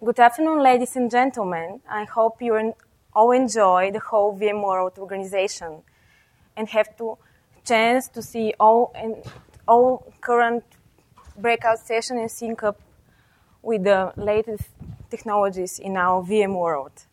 Good afternoon, ladies and gentlemen. I hope you all enjoy the whole VMworld organization and have the chance to see all current breakout sessions and sync up with the latest technologies in our VMworld.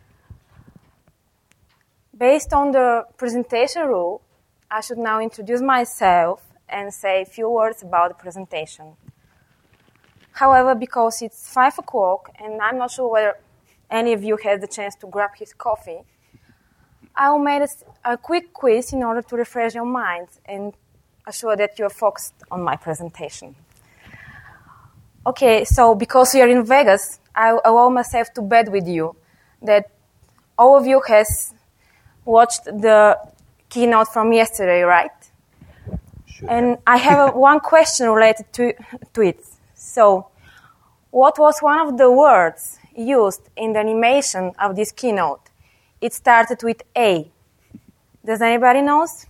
Based on the presentation rule, I should now introduce myself and say a few words about the presentation. However, because it's 5 o'clock and I'm not sure whether any of you had the chance to grab his coffee, I will make a quick quiz in order to refresh your minds and assure that you're focused on my presentation. Okay, so because we are in Vegas, I allow myself to bet with you that all of you has watched the keynote from yesterday, right? Sure. And I have one question related to it. So, what was one of the words used in the animation of this keynote? It started with A. Does anybody knows?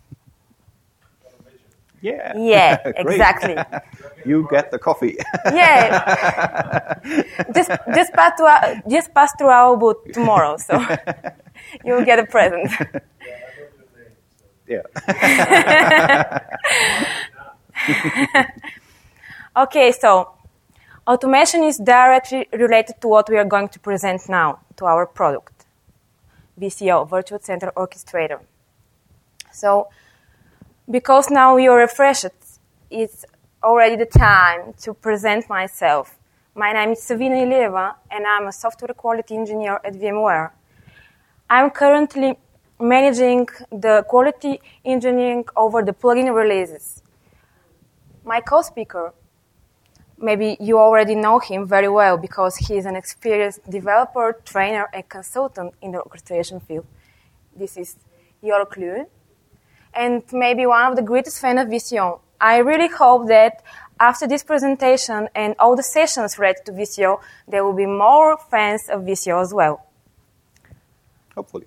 Yeah. Yeah, exactly. You get the coffee. Yeah. Just pass through our booth tomorrow, so you'll get a present. Yeah. Okay, so automation is directly related to what we are going to present now, to our product, VCO, Virtual Center Orchestrator. So, because now you're refreshed, it's already the time to present myself. My name is Savina Ileva, and I'm a software quality engineer at VMware. I'm currently managing the quality engineering over the plugin releases. My co-speaker, maybe you already know him very well because he is an experienced developer, trainer, and consultant in the orchestration field. This is Jörg Kluun, and maybe one of the greatest fans of VCO. I really hope that after this presentation and all the sessions related to VCO, there will be more fans of VCO as well. Hopefully.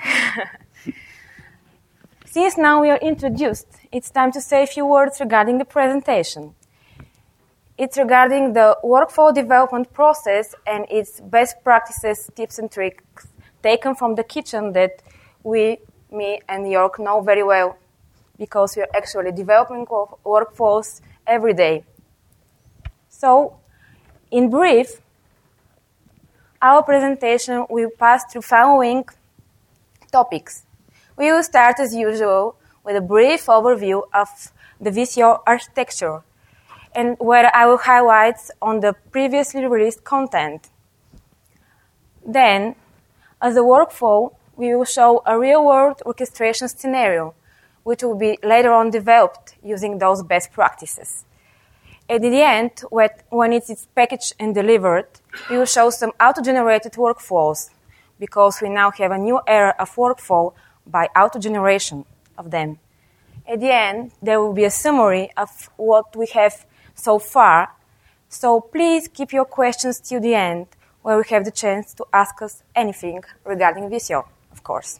Since now we are introduced, it's time to say a few words regarding the presentation. It's regarding the workflow development process and its best practices, tips, and tricks taken from the kitchen that me and Jörg know very well because we are actually developing workflows every day. So, in brief, our presentation will pass through following topics. We will start as usual with a brief overview of the VCO architecture and where I will highlight on the previously released content. Then, as a workflow, we will show a real-world orchestration scenario, which will be later on developed using those best practices. At the end, when it's packaged and delivered, we will show some auto-generated workflows because we now have a new era of workflow by auto-generation of them. At the end, there will be a summary of what we have so far. So please keep your questions till the end, where we have the chance to ask us anything regarding VCO, of course.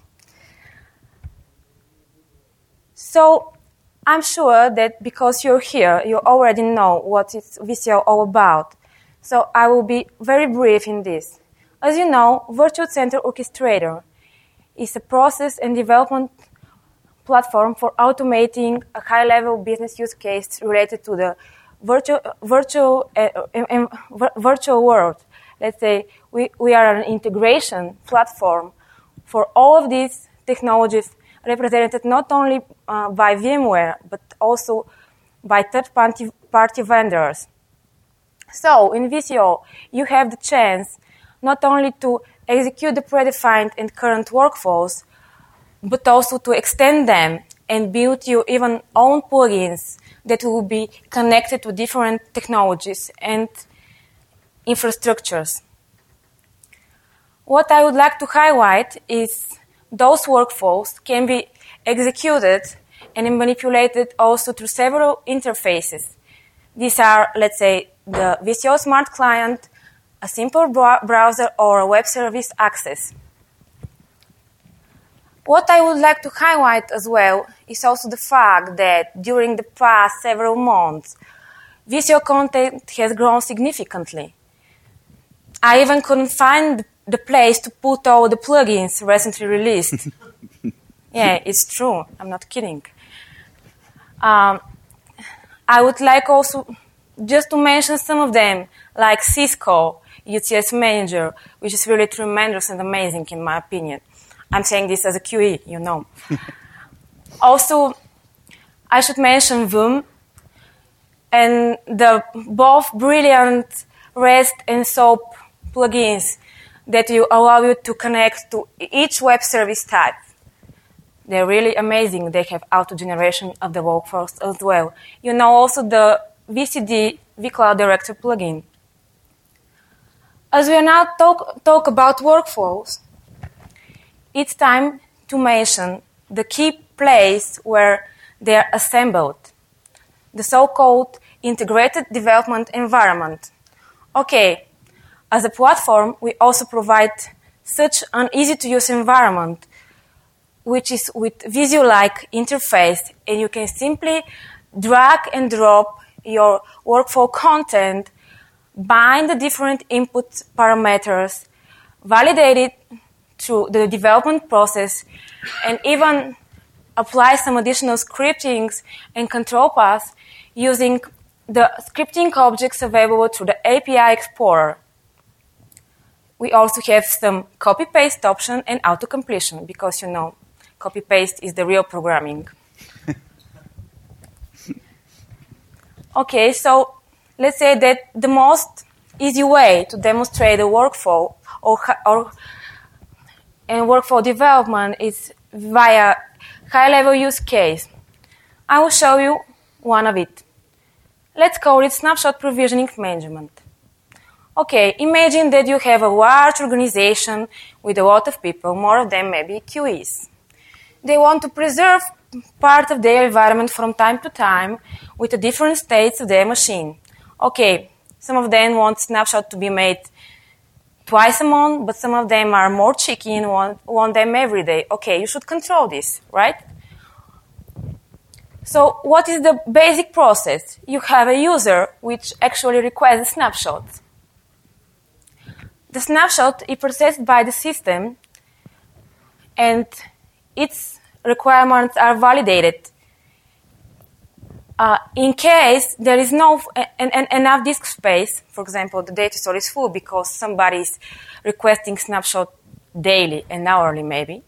So I'm sure that because you're here, you already know what is VCO all about. So I will be very brief in this. As you know, Virtual Center Orchestrator is a process and development platform for automating a high-level business use case related to the virtual world. Let's say we are an integration platform for all of these technologies represented not only by VMware, but also by third-party vendors. So in VCO, you have the chance not only to execute the predefined and current workflows, but also to extend them and build your even own plugins that will be connected to different technologies and infrastructures. What I would like to highlight is those workflows can be executed and manipulated also through several interfaces. These are, let's say, the VCO Smart Client, a simple browser, or a web service access. What I would like to highlight as well is also the fact that during the past several months, VCO content has grown significantly. I even couldn't find the place to put all the plugins recently released. Yeah, it's true. I'm not kidding. I would like also just to mention some of them, like Cisco UTS Manager, which is really tremendous and amazing in my opinion. I'm saying this as a QE, you know. Also, I should mention Vim and the both brilliant REST and SOAP plugins that allow you to connect to each web service type. They're really amazing. They have auto-generation of the workflows as well. You know also the VCD, vCloud Director plugin. As we are now talk about workflows, it's time to mention the key place where they are assembled, the so-called integrated development environment. Okay, as a platform, we also provide such an easy-to-use environment, which is with Visio-like interface, and you can simply drag and drop your workflow content, bind the different input parameters, validate it through the development process, and even apply some additional scriptings and control paths using the scripting objects available through the API Explorer. We also have some copy-paste option and auto-completion because, you know, copy-paste is the real programming. Okay, so let's say that the most easy way to demonstrate a workflow and workflow development is via high-level use case. I will show you one of it. Let's call it snapshot provisioning management. Okay, imagine that you have a large organization with a lot of people, more of them maybe QEs. They want to preserve part of their environment from time to time with the different states of their machine. Okay, some of them want snapshot to be made twice a month, but some of them are more cheeky and want them every day. Okay, you should control this, right? So what is the basic process? You have a user which actually requires a snapshot. The snapshot is processed by the system and its requirements are validated. In case there is no enough disk space, for example, the data store is full because somebody is requesting snapshot daily and hourly maybe,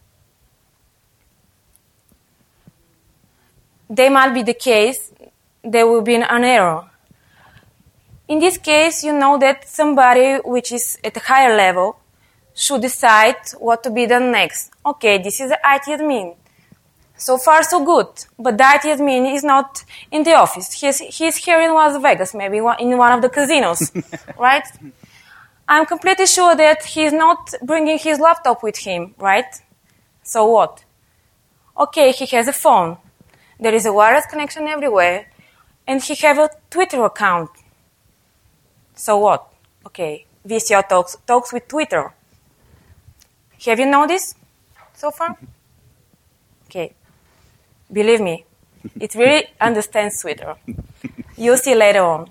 there might be the case there will be an error. In this case, you know that somebody which is at a higher level should decide what to be done next. Okay, this is the IT admin. So far, so good. But the IT admin is not in the office. He's here in Las Vegas, maybe in one of the casinos, right? I'm completely sure that he's not bringing his laptop with him, right? So what? Okay, he has a phone. There is a wireless connection everywhere. And he has a Twitter account. So what? Okay, VCO talks with Twitter. Have you noticed so far? Okay. Believe me, it really understands Twitter. You'll see later on.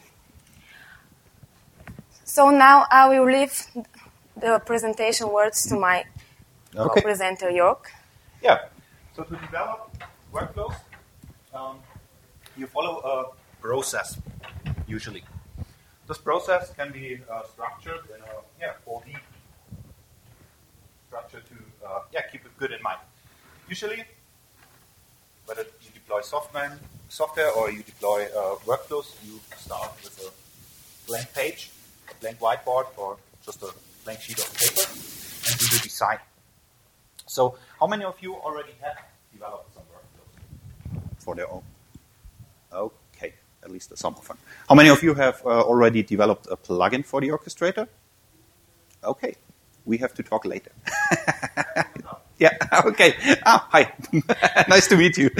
So now I will leave the presentation words to my co-presenter, York. Yeah. So to develop workflows, you follow a process, usually. This process can be structured in a 4D structure to keep it good in mind. Usually, whether you deploy software or you deploy workflows, you start with a blank page, a blank whiteboard, or just a blank sheet of paper, and do the design. So, how many of you already have developed some workflows for their own? Okay, at least some of them. How many of you have already developed a plugin for the orchestrator? Okay, we have to talk later. Yeah, okay. Hi. Nice to meet you.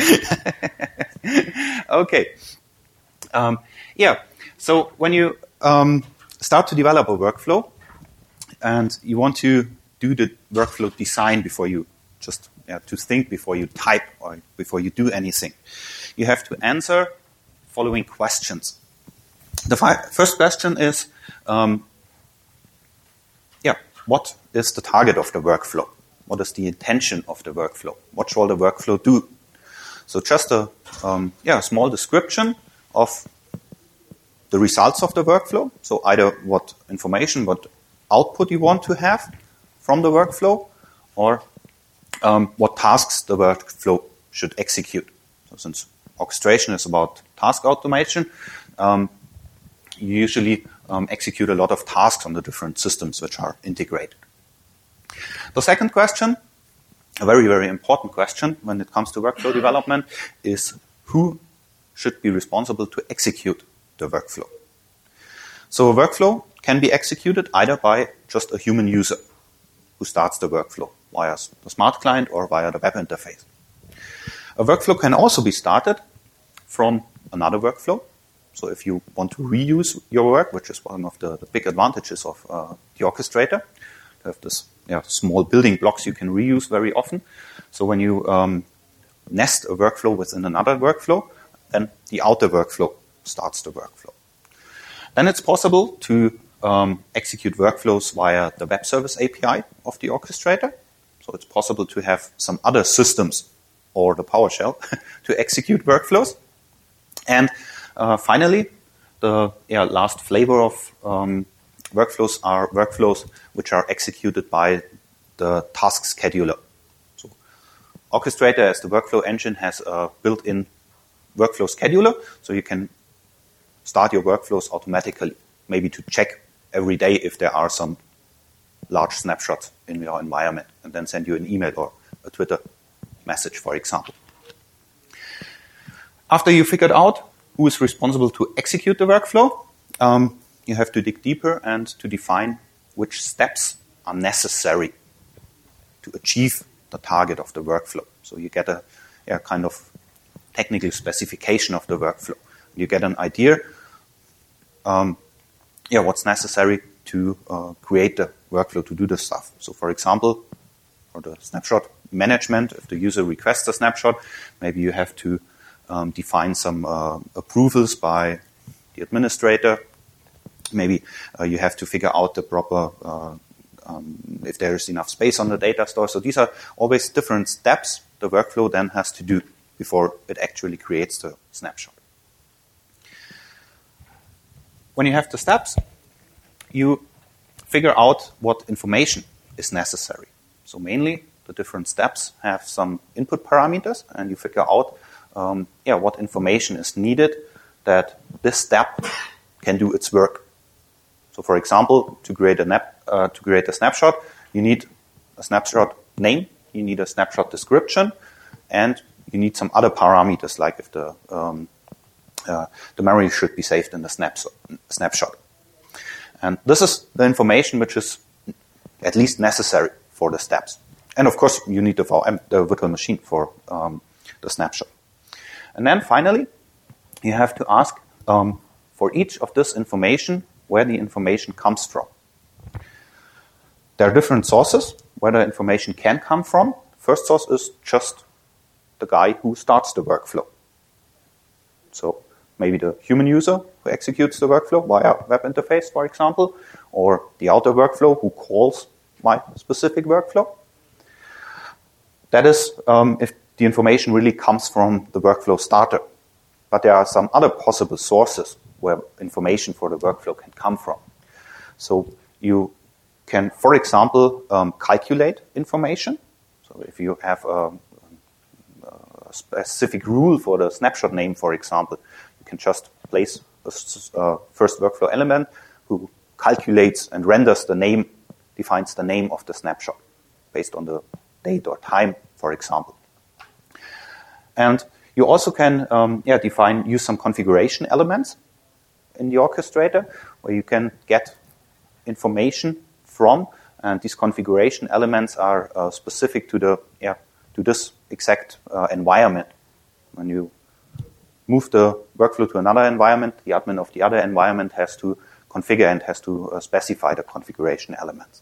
Okay. So when you start to develop a workflow and you want to do the workflow design before you just to think before you type or before you do anything, you have to answer following questions. The first question is, what is the target of the workflow? What is the intention of the workflow? What shall the workflow do? So just a small description of the results of the workflow. So either what information, what output you want to have from the workflow, or what tasks the workflow should execute. So since orchestration is about task automation, you usually execute a lot of tasks on the different systems which are integrated. The second question, a very, very important question when it comes to workflow development, is who should be responsible to execute the workflow? So a workflow can be executed either by just a human user who starts the workflow via the smart client or via the web interface. A workflow can also be started from another workflow. So if you want to reuse your work, which is one of the big advantages of the orchestrator, you have this small building blocks you can reuse very often. So when you nest a workflow within another workflow, then the outer workflow starts the workflow. Then it's possible to execute workflows via the web service API of the orchestrator. So it's possible to have some other systems or the PowerShell to execute workflows. And finally, the last flavor of workflows are workflows which are executed by the task scheduler. So Orchestrator, as the workflow engine, has a built-in workflow scheduler, so you can start your workflows automatically, maybe to check every day if there are some large snapshots in your environment, and then send you an email or a Twitter message, for example. After you figured out who is responsible to execute the workflow, you have to dig deeper and to define which steps are necessary to achieve the target of the workflow. So you get a kind of technical specification of the workflow. You get an idea what's necessary to create the workflow to do the stuff. So for example, for the snapshot management, if the user requests a snapshot, maybe you have to define some approvals by the administrator. Maybe you have to figure out the proper, if there is enough space on the data store. So these are always different steps the workflow then has to do before it actually creates the snapshot. When you have the steps, you figure out what information is necessary. So mainly, the different steps have some input parameters, and you figure out what information is needed that this step can do its work. So, for example, to create a snapshot, you need a snapshot name, you need a snapshot description, and you need some other parameters, like if the memory should be saved in the snapshot. And this is the information which is at least necessary for the steps. And of course, you need the virtual machine for the snapshot. And then finally, you have to ask for each of this information where the information comes from. There are different sources where the information can come from. First source is just the guy who starts the workflow. So maybe the human user who executes the workflow via web interface, for example, or the outer workflow who calls my specific workflow. That is if the information really comes from the workflow starter. But there are some other possible sources where information for the workflow can come from. So you can, for example, calculate information. So if you have a specific rule for the snapshot name, for example, you can just place a first workflow element who calculates and renders the name, defines the name of the snapshot based on the date or time, for example. And you also can use some configuration elements in the orchestrator where you can get information from, and these configuration elements are specific to this exact environment. When you move the workflow to another environment, the admin of the other environment has to configure and has to specify the configuration elements.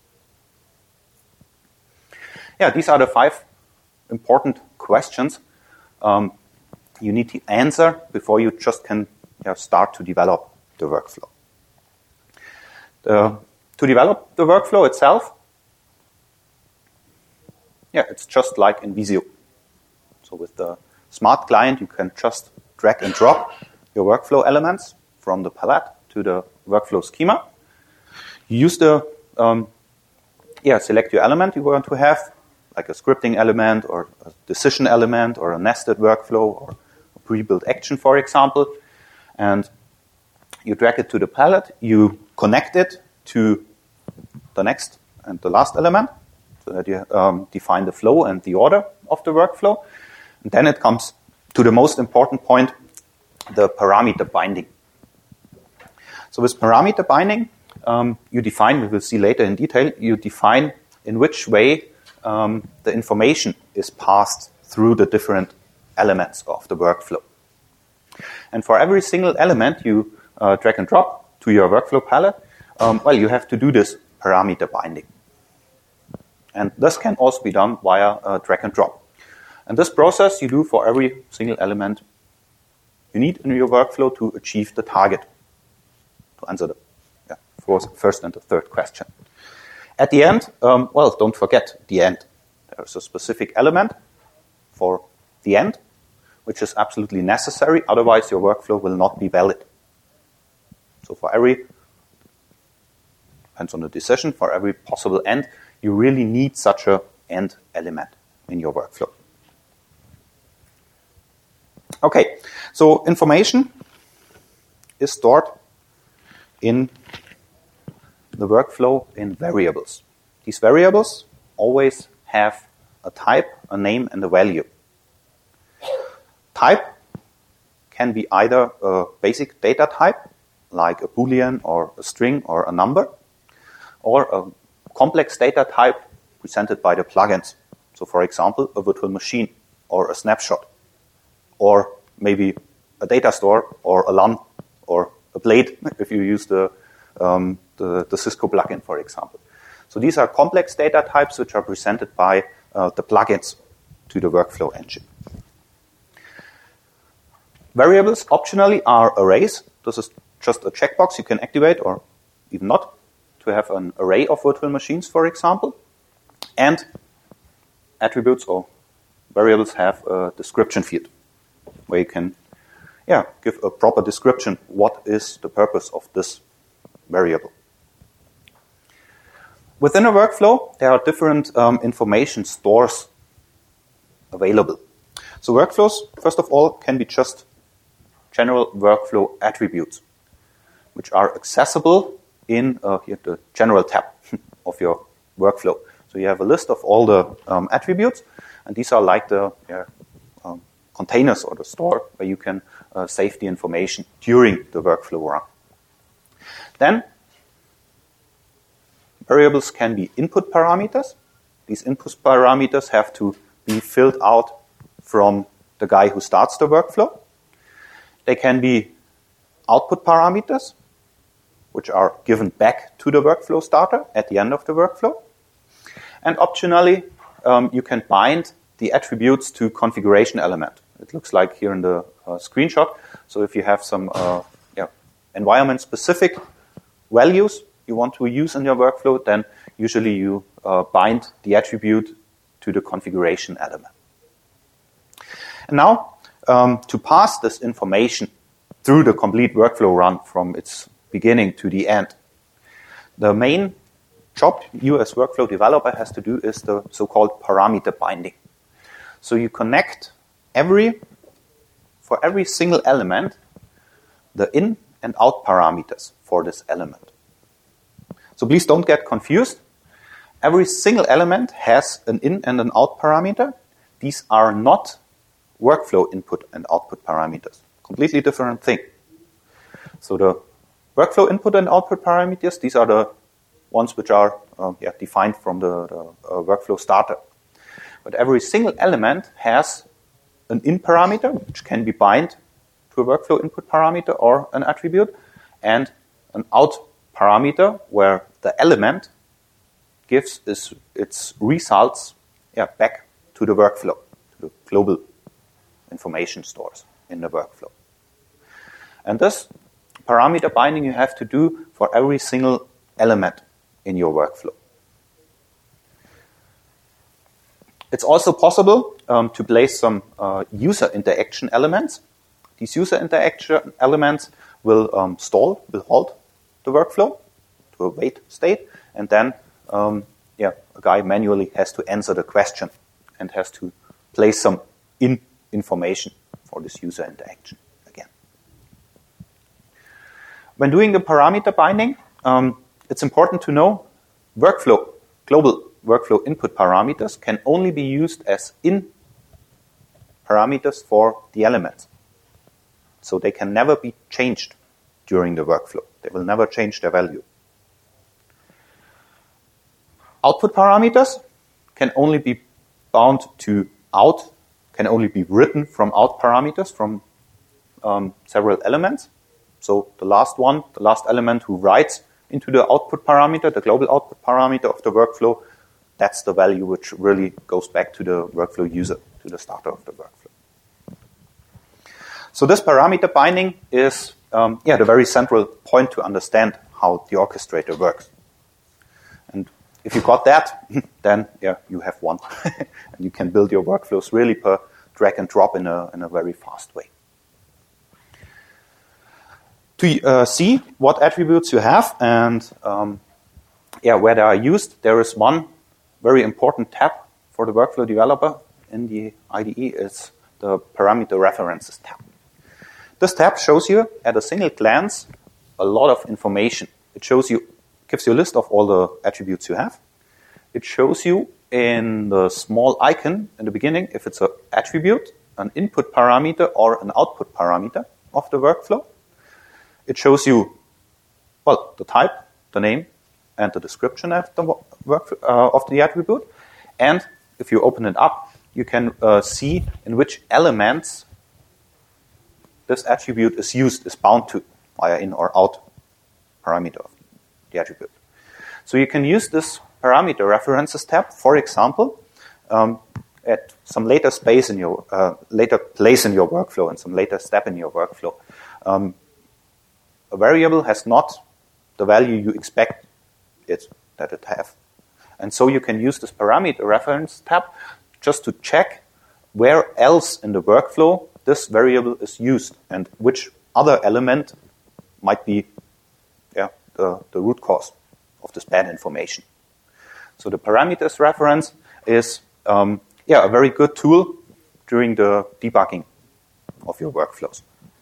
These are the 5 important questions you need to answer before you just can start to develop the workflow. The To develop the workflow itself, it's just like in Visio. So with the smart client, you can just drag and drop your workflow elements from the palette to the workflow schema. You use the, select your element you want to have, like a scripting element or a decision element or a nested workflow or a pre-built action, for example. And you drag it to the palette, you connect it to the next and the last element so that you define the flow and the order of the workflow. And then it comes to the most important point, the parameter binding. So with parameter binding, you define, we will see later in detail, you define in which way the information is passed through the different elements of the workflow. And for every single element you drag and drop to your workflow palette, you have to do this parameter binding. And this can also be done via drag and drop. And this process you do for every single element you need in your workflow to achieve the target, to answer the first and the third question. At the end, don't forget the end. There's a specific element for the end, which is absolutely necessary. Otherwise, your workflow will not be valid. So for every, depends on the decision, for every possible end, you really need such an end element in your workflow. Okay, so information is stored in the workflow in variables. These variables always have a type, a name, and a value. Type can be either a basic data type, like a Boolean or a string or a number, or a complex data type presented by the plugins. So for example, a virtual machine or a snapshot, or maybe a data store or a LUN or a blade if you use the Cisco plugin, for example. So these are complex data types which are presented by the plugins to the workflow engine. Variables optionally are arrays. This is just a checkbox you can activate or even not to have an array of virtual machines, for example. And attributes or variables have a description field where you can give a proper description. What is the purpose of this variable? Within a workflow, there are different information stores available. So workflows, first of all, can be just general workflow attributes, which are accessible in the general tab of your workflow. So you have a list of all the attributes, and these are like the containers or the store where you can save the information during the workflow run. Then variables can be input parameters. These input parameters have to be filled out from the guy who starts the workflow. They can be output parameters, which are given back to the workflow starter at the end of the workflow. And optionally, you can bind the attributes to configuration element. It looks like here in the screenshot. So if you have some environment-specific values you want to use in your workflow, then usually you bind the attribute to the configuration element. And now, to pass this information through the complete workflow run from its beginning to the end, the main job you as workflow developer has to do is the so-called parameter binding. So you connect for every single element, the in and out parameters for this element. So please don't get confused. Every single element has an in and an out parameter. These are not workflow input and output parameters. Completely different thing. So the workflow input and output parameters, these are the ones which are defined from the workflow starter. But every single element has an in parameter, which can be bind to a workflow input parameter or an attribute, and an out parameter where the element gives its results back to the workflow, to the global information stores in the workflow. And this parameter binding you have to do for every single element in your workflow. It's also possible to place some user interaction elements. These user interaction elements will halt the workflow to a wait state, and then a guy manually has to answer the question and has to place some information for this user interaction again. When doing the parameter binding, it's important to know global workflow input parameters can only be used as in parameters for the elements. So they can never be changed during the workflow. They will never change their value. Output parameters can only be bound to out, can only be written from out parameters from several elements. So the last element who writes into the output parameter, the global output parameter of the workflow, that's the value which really goes back to the workflow user, to the starter of the workflow. So this parameter binding is the very central point to understand how the orchestrator works. And if you got that, then you have won. And you can build your workflows really per drag and drop in a very fast way. To see what attributes you have and where they are used, there is one very important tab for the workflow developer in the IDE. It's the parameter references tab. This tab shows you at a single glance a lot of information. It gives you a list of all the attributes you have. It shows you in the small icon in the beginning if it's an attribute, an input parameter, or an output parameter of the workflow. It shows you, the type, the name, and the description of the attribute. And if you open it up, you can see in which elements this attribute is used, is bound to via in or out parameter of the attribute. So you can use this parameter references tab, for example, at some later place in your workflow and some later step in your workflow. A variable has not the value you expect that it have. And so you can use this parameter reference tab just to check where else in the workflow this variable is used and which other element might be the root cause of this bad information. So the parameters reference is a very good tool during the debugging of your workflows.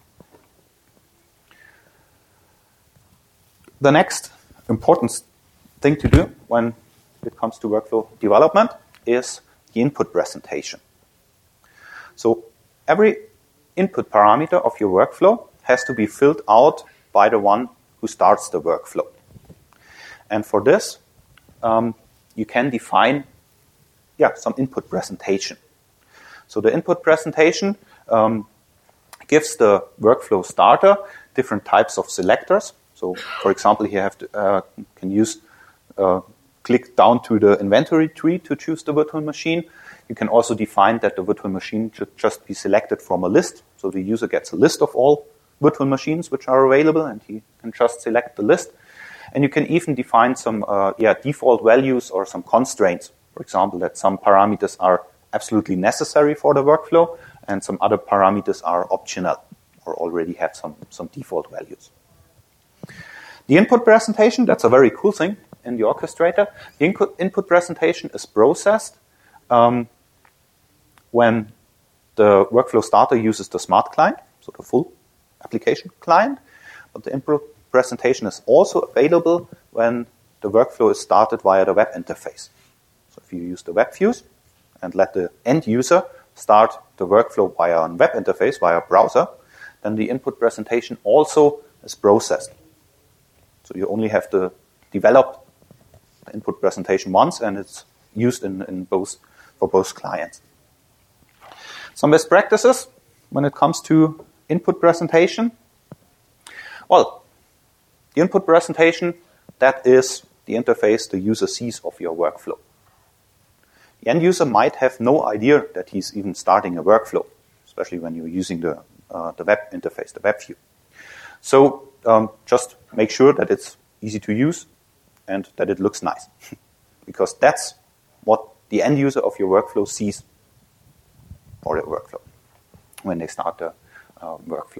The next important thing to do when it comes to workflow development is the input presentation. So every input parameter of your workflow has to be filled out by the one who starts the workflow. And for this, you can define some input presentation. So the input presentation gives the workflow starter different types of selectors. So, for example, here can use click down to the inventory tree to choose the virtual machine. You can also define that the virtual machine should just be selected from a list. So the user gets a list of all virtual machines which are available, and he can just select the list. And you can even define some default values or some constraints. For example, that some parameters are absolutely necessary for the workflow, and some other parameters are optional or already have some default values. The input presentation, that's a very cool thing in the orchestrator. The input presentation is processed when the workflow starter uses the smart client, so the full application client. But the input presentation is also available when the workflow is started via the web interface. So if you use the web views and let the end user start the workflow via a web interface, via a browser, then the input presentation also is processed. So you only have to develop the input presentation once, and it's used for both clients. Some best practices when it comes to input presentation. Well, the input presentation, that is the interface the user sees of your workflow. The end user might have no idea that he's even starting a workflow, especially when you're using the web interface, the web view. So just make sure that it's easy to use, and that it looks nice. Because that's what the end user of your workflow sees for the workflow when they start the workflow.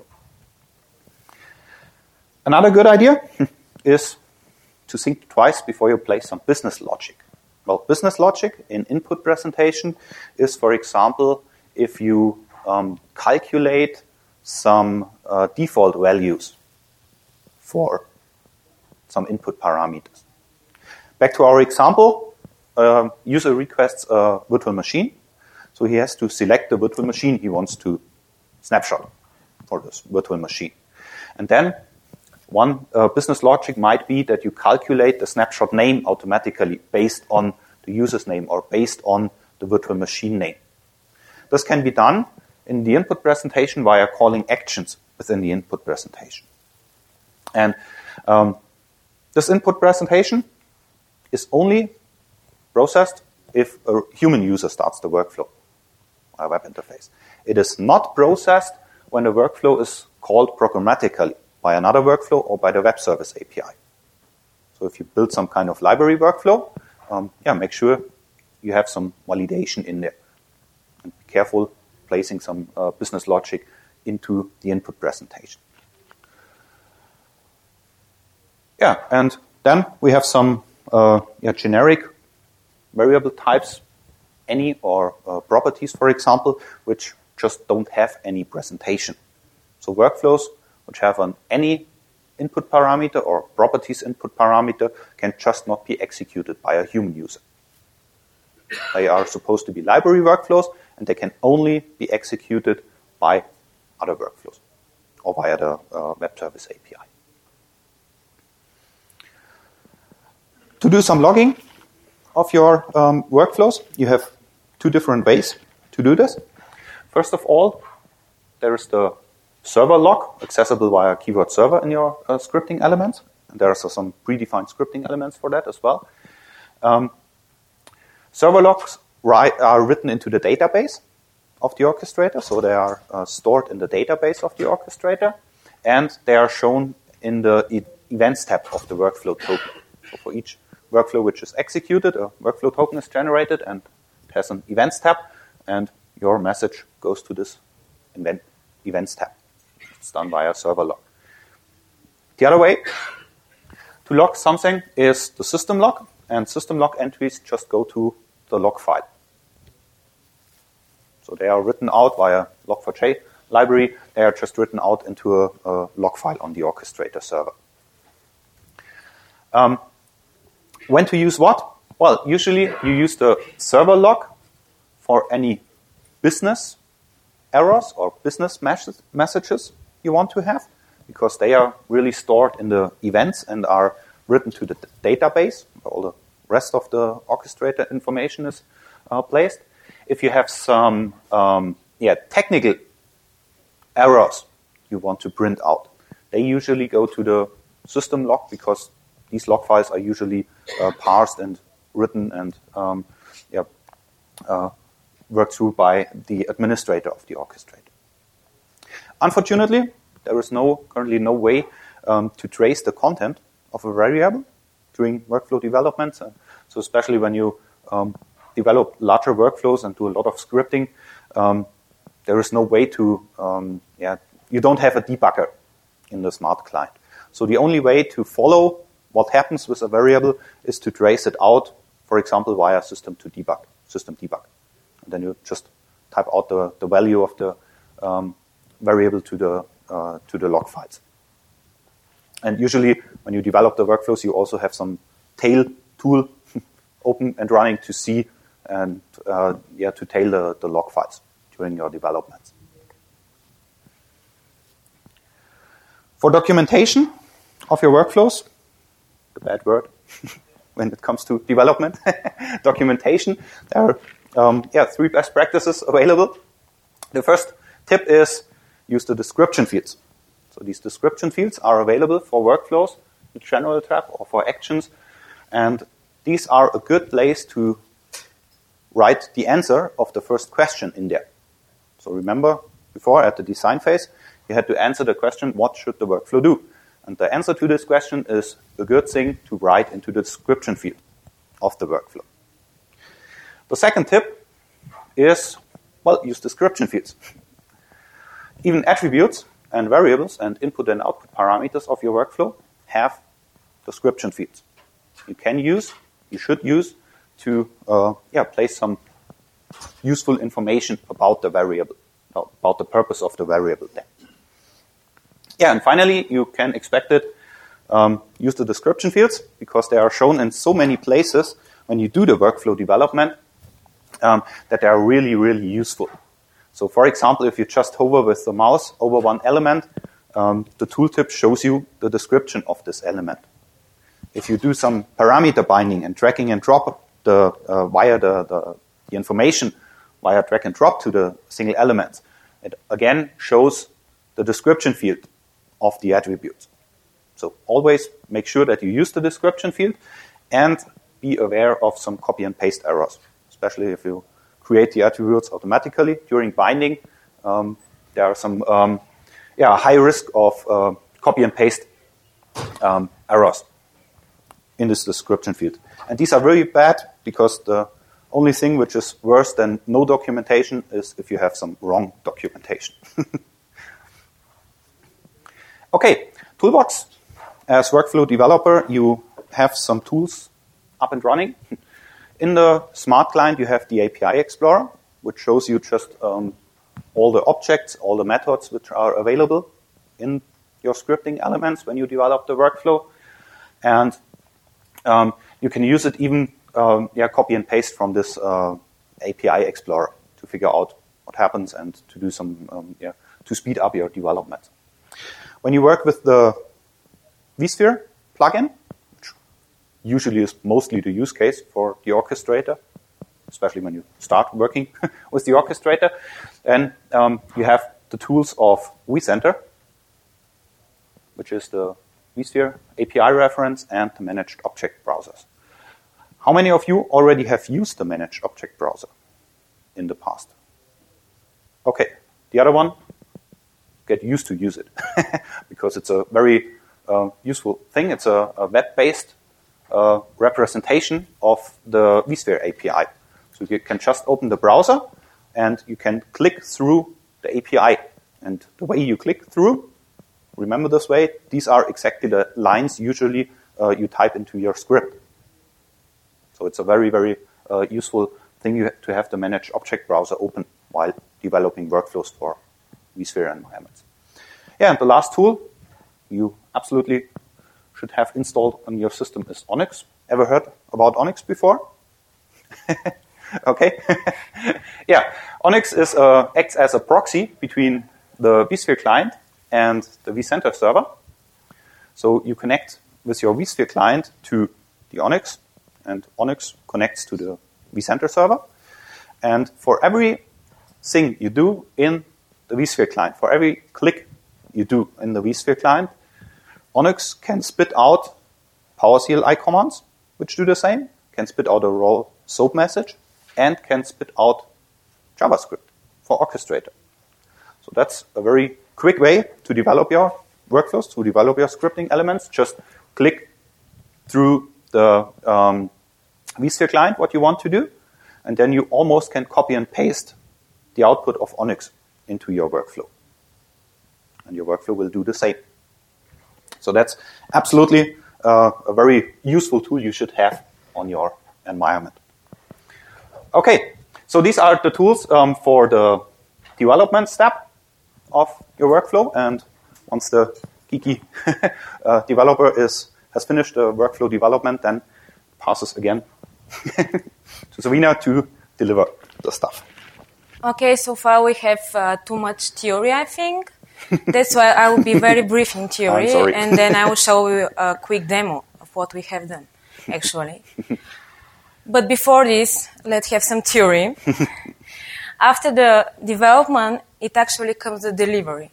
Another good idea is to think twice before you place some business logic. Well, business logic in input presentation is, for example, if you calculate some default values for some input parameters. Back to our example, user requests a virtual machine. So he has to select the virtual machine he wants to snapshot for this virtual machine. And then one business logic might be that you calculate the snapshot name automatically based on the user's name or based on the virtual machine name. This can be done in the input presentation via calling actions within the input presentation. And this input presentation is only processed if a human user starts the workflow, a web interface. It is not processed when the workflow is called programmatically by another workflow or by the web service API. So if you build some kind of library workflow, make sure you have some validation in there. And be careful placing some business logic into the input presentation. Yeah, and then we have some generic variable types, any or properties, for example, which just don't have any presentation. So workflows which have an any input parameter or properties input parameter can just not be executed by a human user. They are supposed to be library workflows, and they can only be executed by other workflows or via the web service API. To do some logging of your workflows, you have two different ways to do this. First of all, there is the server log, accessible via keyword server in your scripting elements. And there are some predefined scripting elements for that as well. Server logs are written into the database of the orchestrator, so they are stored in the database of the orchestrator, and they are shown in the events tab of the workflow token. So for each workflow which is executed, a workflow token is generated and it has an events tab, and your message goes to this events tab. It's done via server log. The other way to log something is the system log, and system log entries just go to the log file. So they are written out via log4j library. They are just written out into a log file on the orchestrator server. When to use what? Well, usually you use the server log for any business errors or business messages you want to have, because they are really stored in the events and are written to the database where all the rest of the orchestrator information is placed. If you have some technical errors you want to print out, they usually go to the system log, because these log files are usually parsed and written and worked through by the administrator of the orchestrator. Unfortunately, there is currently no way to trace the content of a variable during workflow development. So especially when you develop larger workflows and do a lot of scripting, there is no way to, you don't have a debugger in the smart client. So the only way to follow what happens with a variable is to trace it out, for example, via system debug. And then you just type out the value of the variable to the log files. And usually, when you develop the workflows, you also have some tail tool open and running to see and to tail the log files during your developments. For documentation of your workflows, the bad word when it comes to development, documentation, there are 3 best practices available. The first tip is use the description fields. So these description fields are available for workflows, the general tab, or for actions, and these are a good place to write the answer of the first question in there. So remember, before at the design phase, you had to answer the question, what should the workflow do? And the answer to this question is a good thing to write into the description field of the workflow. The second tip is, well, use description fields. Even attributes and variables and input and output parameters of your workflow have description fields. You should use to place some useful information about the variable, about the purpose of the variable there. Yeah, and finally, you can expect it, use the description fields because they are shown in so many places when you do the workflow development that they are really, really useful. So, for example, if you just hover with the mouse over one element, the tooltip shows you the description of this element. If you do some parameter binding and dragging and drop via the information via drag and drop to the single elements, it again shows the description field of the attributes. So always make sure that you use the description field and be aware of some copy and paste errors, especially if you create the attributes automatically during binding. There are some high risk of copy and paste errors in this description field. And these are very bad because the only thing which is worse than no documentation is if you have some wrong documentation. Okay, Toolbox. As workflow developer, you have some tools up and running. In the Smart Client, you have the API Explorer, which shows you just all the objects, all the methods which are available in your scripting elements when you develop the workflow. And you can use it even copy and paste from this API Explorer to figure out what happens and to do some to speed up your development. When you work with the vSphere plugin, which usually is mostly the use case for the orchestrator, especially when you start working with the orchestrator, then you have the tools of vCenter, which is the vSphere API reference, and the managed object browsers. How many of you already have used the managed object browser in the past? Okay, the other one, get used to use it because it's a very useful thing. It's a web-based representation of the vSphere API. So you can just open the browser and you can click through the API. And the way you click through, remember this way, these are exactly the lines usually you type into your script. So it's a very, very useful thing to have the managed object browser open while developing workflows for vSphere environments. Yeah, and the last tool you absolutely should have installed on your system is Onyx. Ever heard about Onyx before? Okay. Yeah, Onyx acts as a proxy between the vSphere client and the vCenter server. So you connect with your vSphere client to the Onyx, and Onyx connects to the vCenter server. And for every thing you do in the vSphere client, for every click you do in the vSphere client, Onyx can spit out PowerCLI commands, which do the same, can spit out a raw SOAP message, and can spit out JavaScript for orchestrator. So that's a very quick way to develop your workflows, to develop your scripting elements. Just click through the vSphere client what you want to do, and then you almost can copy and paste the output of Onyx into your workflow. And your workflow will do the same. So that's absolutely a very useful tool you should have on your environment. Okay, so these are the tools for the development step of your workflow. And once the geeky developer has finished the workflow development, then passes again to Savina to deliver the stuff. Okay, so far we have too much theory, I think. That's why I will be very brief in theory, and then I will show you a quick demo of what we have done, actually. But before this, let's have some theory. After the development, it actually comes the delivery.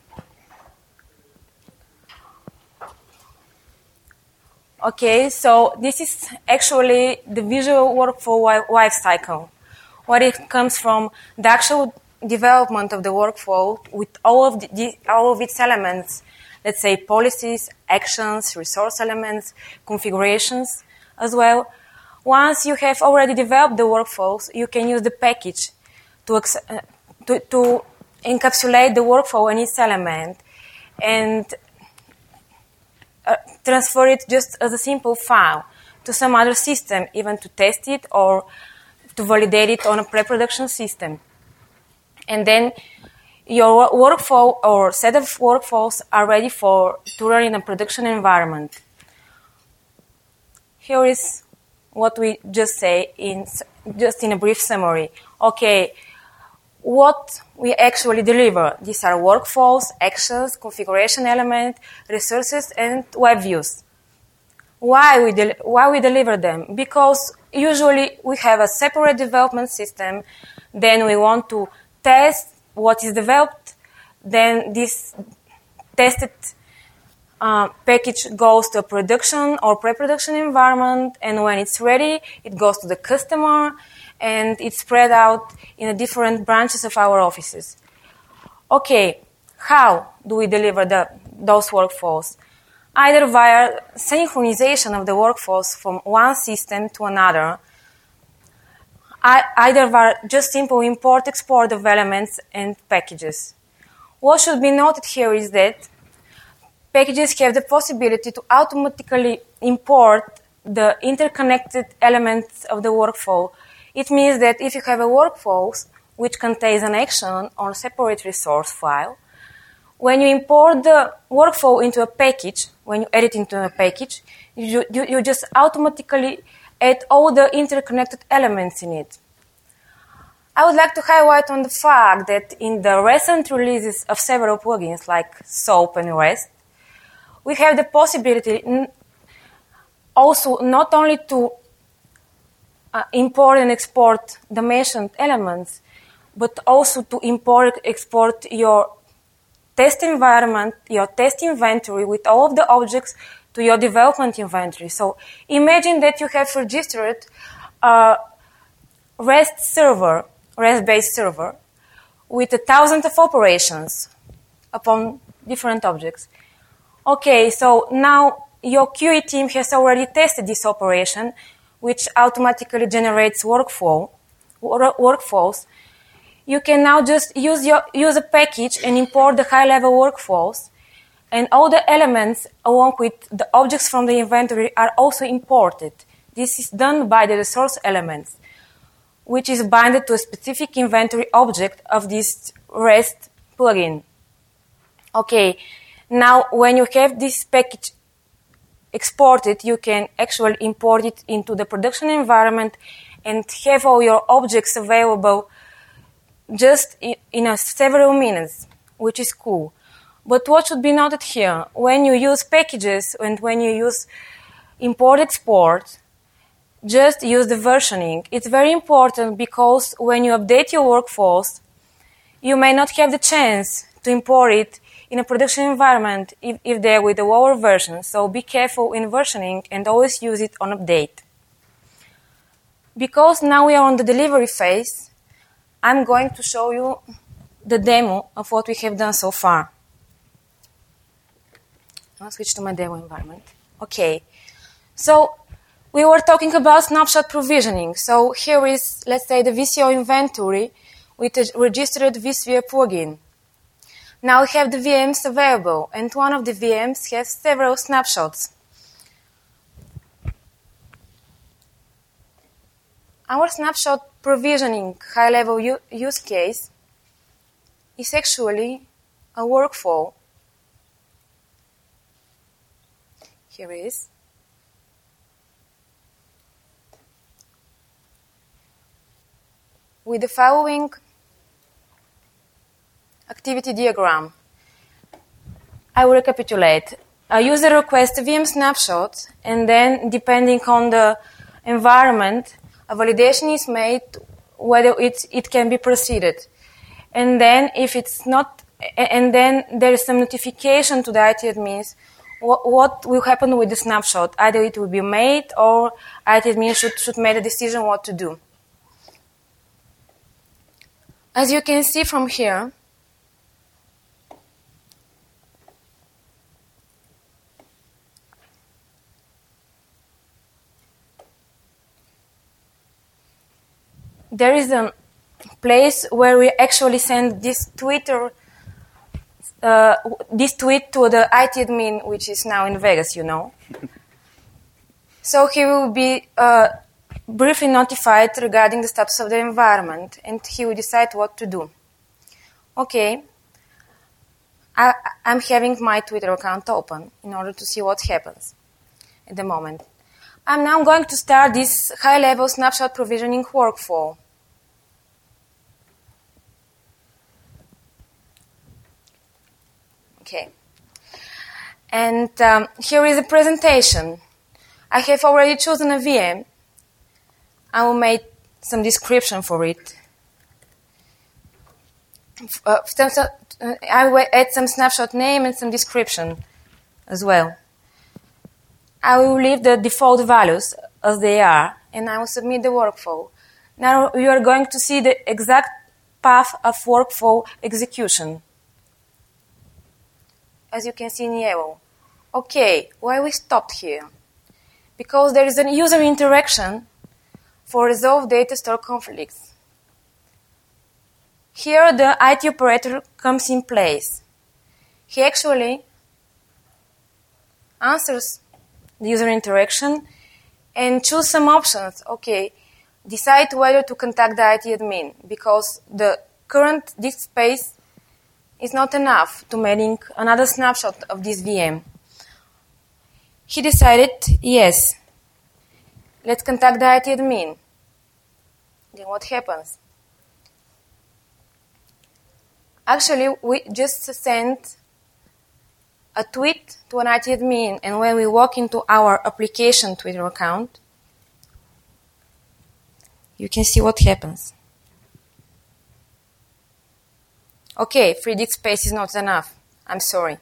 Okay, so this is actually the visual workflow life cycle, where it comes from the actual development of the workflow with all of its elements let's say, policies, actions, resource elements, configurations as well. Once you have already developed the workflows, you can use the package to encapsulate the workflow in its element and transfer it just as a simple file to some other system, even to test it or to validate it on a pre-production system. And then your workflow or set of workflows are ready to run in a production environment. Here is what we just say just in a brief summary. Okay, what we actually deliver. These are workflows, actions, configuration element, resources, and web views. Why we deliver them? Because usually we have a separate development system, then we want to test what is developed, then this tested package goes to a production or pre-production environment, and when it's ready, it goes to the customer, and it's spread out in the different branches of our offices. Okay, how do we deliver those workflows? Either via synchronization of the workflows from one system to another, either via just simple import-export of elements and packages. What should be noted here is that packages have the possibility to automatically import the interconnected elements of the workflow. It means that if you have a workflow which contains an action or a separate resource file, when you import the workflow into a package, when you add it into a package, you just automatically add all the interconnected elements in it. I would like to highlight on the fact that in the recent releases of several plugins like SOAP and REST, we have the possibility also not only to import and export the mentioned elements, but also to import and export your test environment, your test inventory with all of the objects to your development inventory. So imagine that you have registered a REST-based server with 1,000 of operations upon different objects. Okay, so now your QA team has already tested this operation, which automatically generates workflows. You can now just use a package and import the high-level workflows, and all the elements along with the objects from the inventory are also imported. This is done by the resource elements, which is binded to a specific inventory object of this REST plugin. Okay, now when you have this package exported, you can actually import it into the production environment and have all your objects available just in several minutes, which is cool. But what should be noted here, when you use packages and when you use import-export, just use the versioning. It's very important because when you update your workflows, you may not have the chance to import it in a production environment if they're with a lower version. So be careful in versioning and always use it on update. Because now we are on the delivery phase, I'm going to show you the demo of what we have done so far. I'll switch to my demo environment. Okay. So we were talking about snapshot provisioning. So here is, let's say, the VCO inventory with a registered vSphere plugin. Now we have the VMs available, and one of the VMs has several snapshots. Our snapshot provisioning high-level use case is actually a workflow. Here it is. With the following activity diagram. I will recapitulate. A user requests a VM snapshot, and then, depending on the environment, a validation is made whether it can be proceeded. And then, if it's not, and then there is some notification to the IT admins what will happen with the snapshot. Either it will be made, or IT admin should make a decision what to do. As you can see from here, there is a place where we actually send this tweet to the IT admin, which is now in Vegas, you know. So he will be briefly notified regarding the status of the environment, and he will decide what to do. Okay, I'm having my Twitter account open in order to see what happens at the moment. I'm now going to start this high-level snapshot provisioning workflow. Okay. And here is a presentation. I have already chosen a VM. I will make some description for it. I will add some snapshot name and some description as well. I will leave the default values as they are, and I will submit the workflow. Now you are going to see the exact path of workflow execution, as you can see in yellow. Okay, why we stopped here? Because there is a user interaction for resolve data store conflicts. Here the IT operator comes in place. He actually answers the user interaction and choose some options. Okay, decide whether to contact the IT admin because the current disk space is not enough to make another snapshot of this VM. He decided, yes, let's contact the IT admin. Then what happens? Actually, we just sent a tweet to an IT admin, and when we walk into our application Twitter account, you can see what happens. Okay, free disk space is not enough. I'm sorry.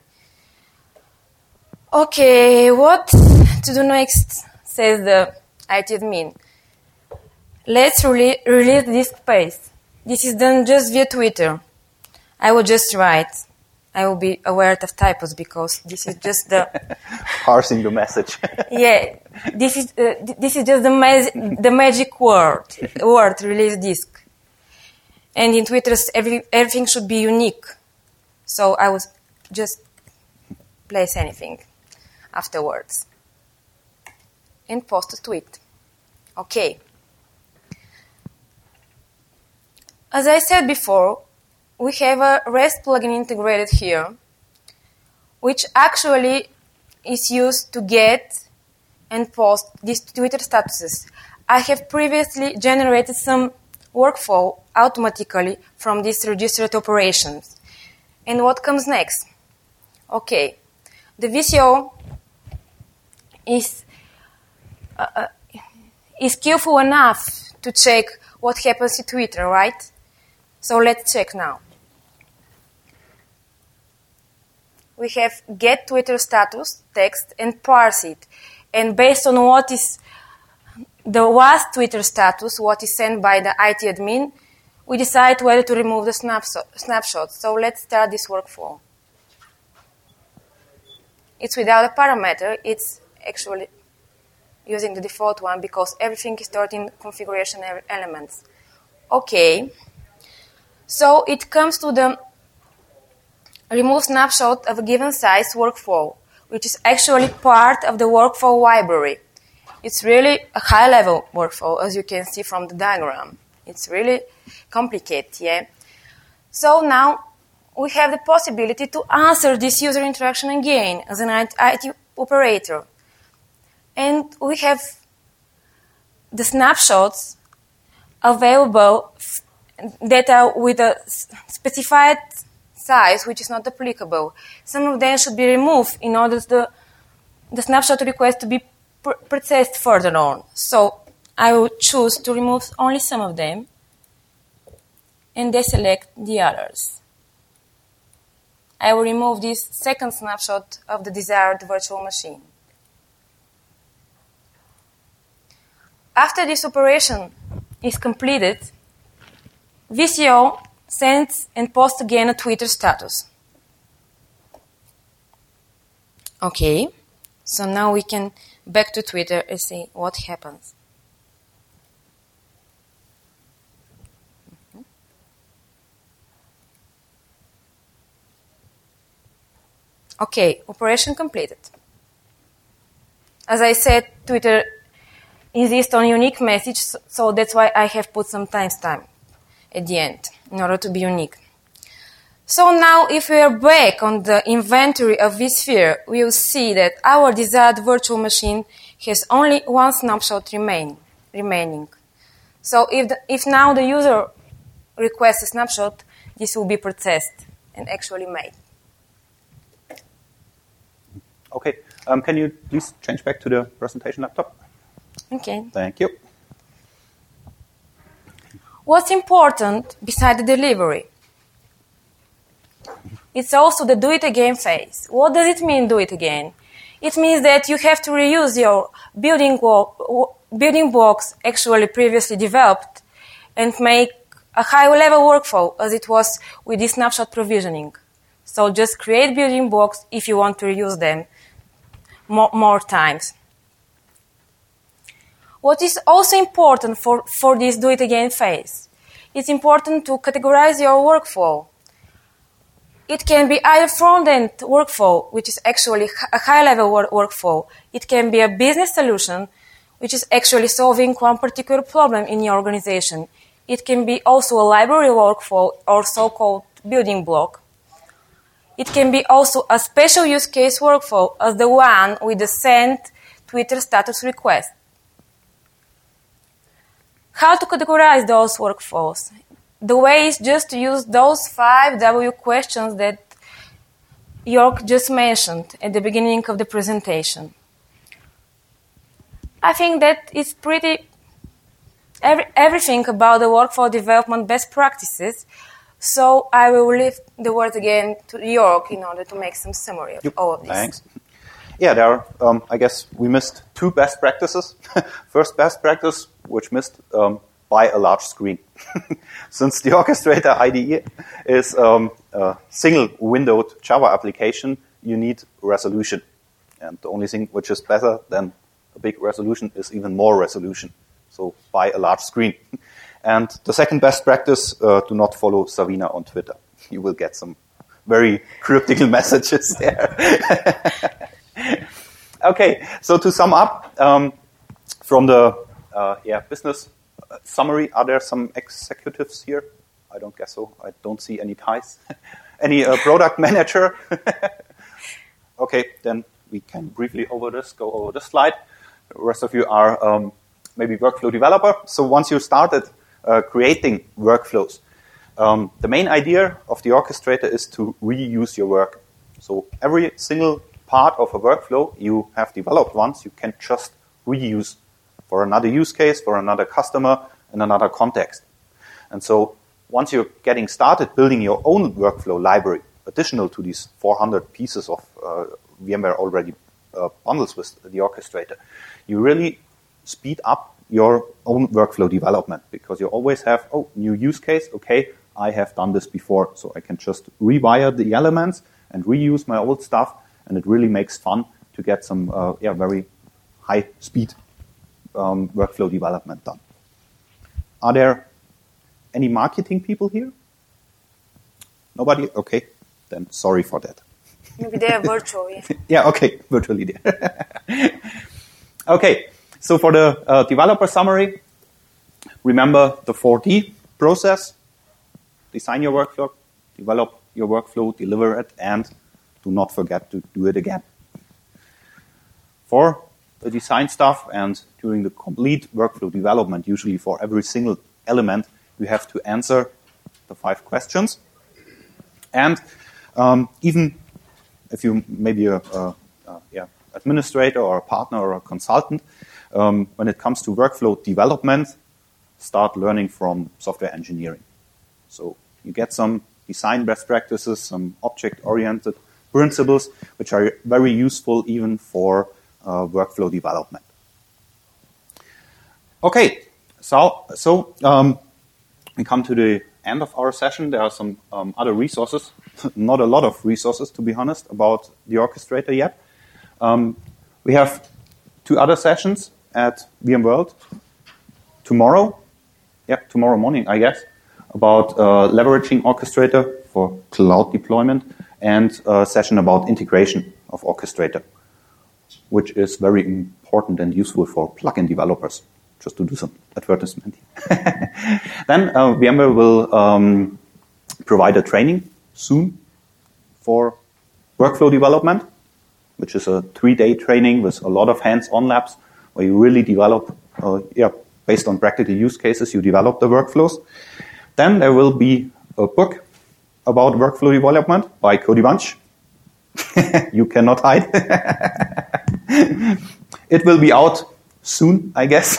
Okay, what to do next, says the IT admin. Let's release disk space. This is done just via Twitter. I will just write. I will be aware of typos because this is just the parsing the message. Yeah, this is just the magic word release disk. And in Twitter, everything should be unique. So I would just place anything afterwards and post a tweet. Okay. As I said before, we have a REST plugin integrated here, which actually is used to get and post these Twitter statuses. I have previously generated some workflow automatically from these registered operations. And what comes next? Okay, the VCO is skillful enough to check what happens in Twitter, right? So let's check now. We have get Twitter status text and parse it. And based on what is the last Twitter status, what is sent by the IT admin, we decide whether to remove the snapshot. So let's start this workflow. It's without a parameter. It's actually using the default one because everything is stored in configuration elements. Okay. So it comes to the remove snapshot of a given size workflow, which is actually part of the workflow library. It's really a high-level workflow, as you can see from the diagram. It's really complicated, yeah? So now we have the possibility to answer this user interaction again as an IT operator. And we have the snapshots available that are with a specified size, which is not applicable. Some of them should be removed in order for the snapshot request to be processed further on. So I will choose to remove only some of them and deselect the others. I will remove this second snapshot of the desired virtual machine. After this operation is completed, VCO sends and posts again a Twitter status. Okay, so now we can back to Twitter and see what happens. Okay, operation completed. As I said, Twitter insists on unique message, so that's why I have put some timestamp at the end in order to be unique. So now if we are back on the inventory of vSphere, we will see that our desired virtual machine has only one snapshot remaining. So if now the user requests a snapshot, this will be processed and actually made. Okay. Can you please change back to the presentation laptop? Okay. Thank you. What's important beside the delivery? It's also the do it again phase. What does it mean, do it again? It means that you have to reuse your building blocks actually previously developed and make a high-level workflow as it was with this snapshot provisioning. So just create building blocks if you want to reuse them more times. What is also important for this do it again phase? It's important to categorize your workflow. It can be either front-end workflow, which is actually a high-level workflow. It can be a business solution, which is actually solving one particular problem in your organization. It can be also a library workflow or so-called building block. It can be also a special use case workflow as the one with the send Twitter status request. How to categorize those workflows? The way is just to use those 5 W questions that Jörg just mentioned at the beginning of the presentation. I think that it's everything about the workflow development best practices. So I will leave the word again to Jörg in order to make some summary of all of this. Thanks. Yeah, there are, I guess we missed 2 best practices. First best practice, which missed buy a large screen. Since the Orchestrator IDE is a single-windowed Java application, you need resolution. And the only thing which is better than a big resolution is even more resolution. So buy a large screen. And the second best practice, do not follow Savina on Twitter. You will get some very cryptic messages there. Okay, so to sum up, from the business summary, are there some executives here? I don't guess so. I don't see any ties. Any product manager? Okay, then we can briefly go over this slide. The rest of you are maybe workflow developer. So once you started creating workflows, the main idea of the Orchestrator is to reuse your work. So every single part of a workflow you have developed once, you can just reuse for another use case, for another customer, in another context. And so once you're getting started building your own workflow library, additional to these 400 pieces of VMware already bundles with the Orchestrator, you really speed up your own workflow development because you always have, new use case, okay, I have done this before, so I can just rewire the elements and reuse my old stuff, and it really makes fun to get some very high speed workflow development done. Are there any marketing people here? Nobody? Okay, then sorry for that. Maybe they are virtual, yeah. Yeah, okay, virtually there. Okay, so for the developer summary, remember the 4D process. Design your workflow, develop your workflow, deliver it, and do not forget to do it again. For the design stuff and during the complete workflow development, usually for every single element, you have to answer the 5 questions. And even if you maybe a administrator or a partner or a consultant, when it comes to workflow development, start learning from software engineering. So you get some design best practices, some object-oriented principles, which are very useful even for workflow development. Okay, so we come to the end of our session. There are some other resources, not a lot of resources, to be honest, about the Orchestrator yet. We have 2 other sessions at VMworld tomorrow morning, I guess, about leveraging Orchestrator for cloud deployment and a session about integration of Orchestrator, which is very important and useful for plugin developers, just to do some advertisement. Then VMware will provide a training soon for workflow development, which is a 3-day training with a lot of hands-on labs where you really develop, based on practical use cases, you develop the workflows. Then there will be a book about workflow development by Cody Bunch. You cannot hide. It will be out soon, I guess.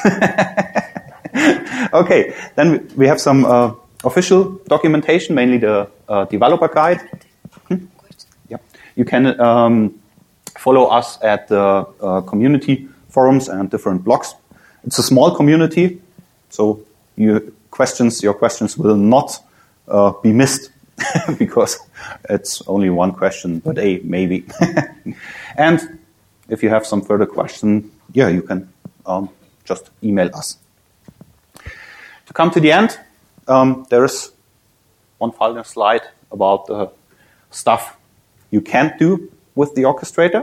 Okay, then we have some official documentation, mainly the developer guide. Yeah, you can follow us at the community forums and different blogs. It's a small community, so your questions will not be missed because it's only one question per day, maybe. And if you have some further question, you can just email us. To come to the end, there is one final slide about the stuff you can't do with the orchestrator.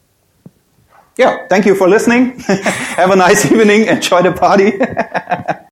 Thank you for listening. Have a nice evening. Enjoy the party.